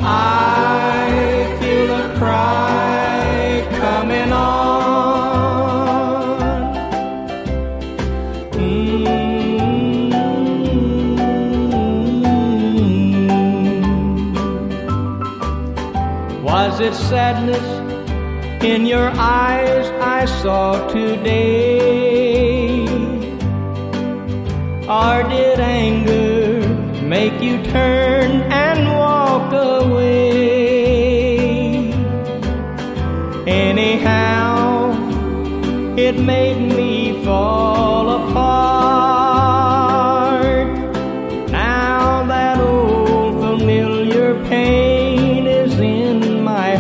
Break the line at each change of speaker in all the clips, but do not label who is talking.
I feel a cry coming on. Was it sadness in your eyes I saw today? Or did anger make you turn and walk away? Anyhow, it made me fall apart. Now that old familiar pain is in my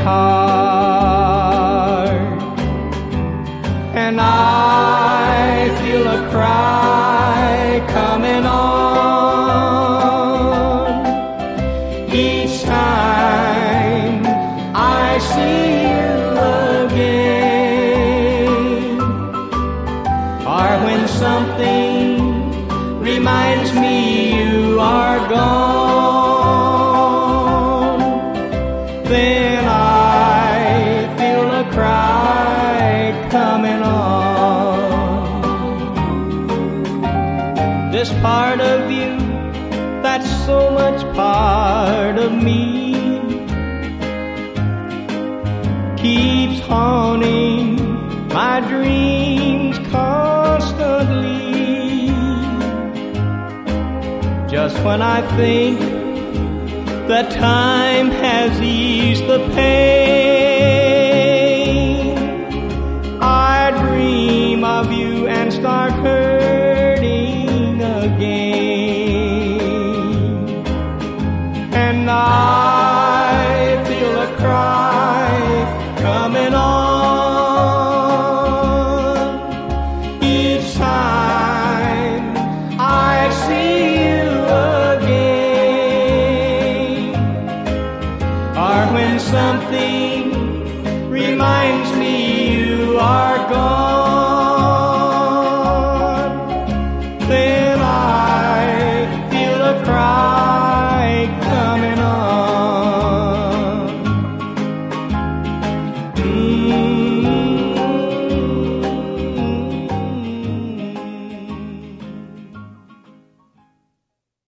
heart, and I feel a cry coming on each time I see you again, or when something reminds me you are gone, then I feel a cry coming on. This part of you that's so much part of me keeps haunting my dreams constantly. Just when I think that time has eased the pain, I dream of you and start hurting again. And I